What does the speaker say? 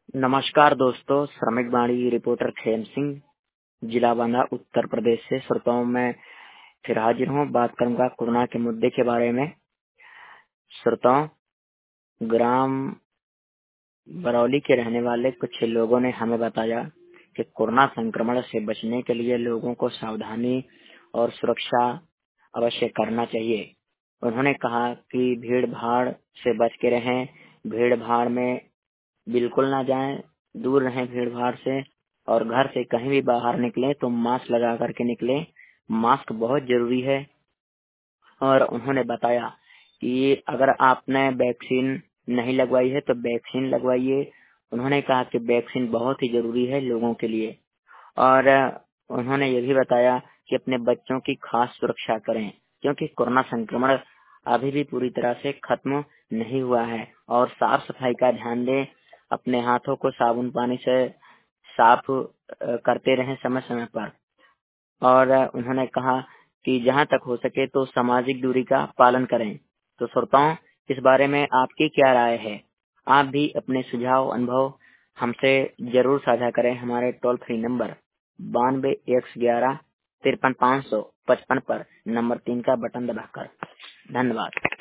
नमस्कार दोस्तों, श्रमिक बाड़ी रिपोर्टर खेम सिंह, जिला बांदा, उत्तर प्रदेश से। श्रोताओं, मैं फिर हाजिर हूँ। बात करूंगा कोरोना के मुद्दे के बारे में। श्रोताओं, ग्राम बरौली के रहने वाले कुछ लोगों ने हमें बताया कि कोरोना संक्रमण से बचने के लिए लोगों को सावधानी और सुरक्षा अवश्य करना चाहिए। उन्होंने कहा कि भीड़ भाड़ से बच के रहें, भीड़ भाड़ में बिल्कुल ना जाएं, दूर रहें भीड़ भाड़ से, और घर से कहीं भी बाहर निकलें तो मास्क लगा करके निकलें। मास्क बहुत जरूरी है। और उन्होंने बताया कि अगर आपने वैक्सीन नहीं लगवाई है तो वैक्सीन लगवाइए। उन्होंने कहा कि वैक्सीन बहुत ही जरूरी है लोगों के लिए। और उन्होंने ये भी बताया कि अपने बच्चों की खास सुरक्षा करें, क्योंकि कोरोना संक्रमण अभी भी पूरी तरह से खत्म नहीं हुआ है। और साफ सफाई का ध्यान दें, अपने हाथों को साबुन पानी से साफ करते रहें समय समय पर। और उन्होंने कहा कि जहां तक हो सके तो सामाजिक दूरी का पालन करें। तो श्रोताओं, इस बारे में आपकी क्या राय है? आप भी अपने सुझाव अनुभव हमसे जरूर साझा करें। हमारे टोल फ्री नंबर 92 111 53 555 पर नंबर 3 का बटन दबाकर। धन्यवाद।